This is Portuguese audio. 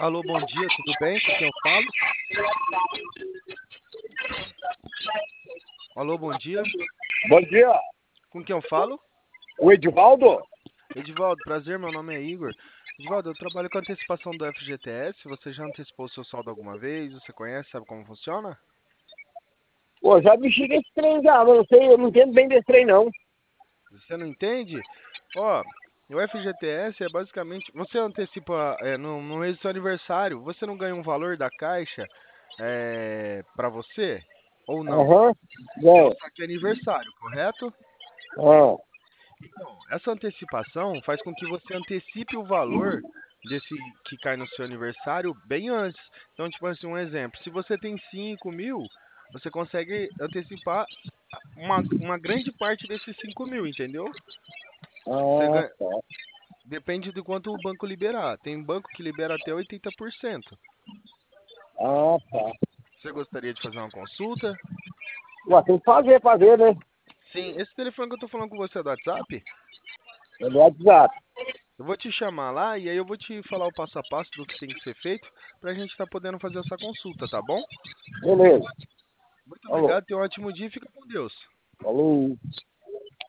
Alô, bom dia, tudo bem? Com quem eu falo? Alô, bom dia. Bom dia, Com quem eu falo? o Edivaldo? Edivaldo, prazer, meu nome é Igor. Edivaldo, eu trabalho com antecipação do FGTS. Você já antecipou o seu saldo alguma vez? Você conhece, sabe como funciona? Pô, já mexi nesse trem já, mas não sei, eu não entendo bem desse trem não. Você não entende? Ó, o FGTS é basicamente. Você antecipa no mês do seu aniversário, você não ganha um valor da Caixa para você? Ou não? Aham, É o bom, saque aniversário, correto? ah, Então, essa antecipação faz com que você antecipe o valor desse que cai no seu aniversário bem antes. Então, tipo assim, um exemplo: se você tem 5.000, você consegue antecipar uma grande parte desses 5.000, entendeu? Você ganha, tá, depende de quanto o banco liberar. Tem banco que libera até 80%. tá. Você gostaria de fazer uma consulta? Ué, tem que fazer, né? Sim, esse telefone que eu tô falando com você é do WhatsApp? É do WhatsApp. Eu vou te chamar lá e aí eu vou te falar o passo a passo do que tem que ser feito pra gente estar podendo fazer essa consulta, tá bom? Beleza. Muito Alô, obrigado, tenha um ótimo dia e fica com Deus. alô.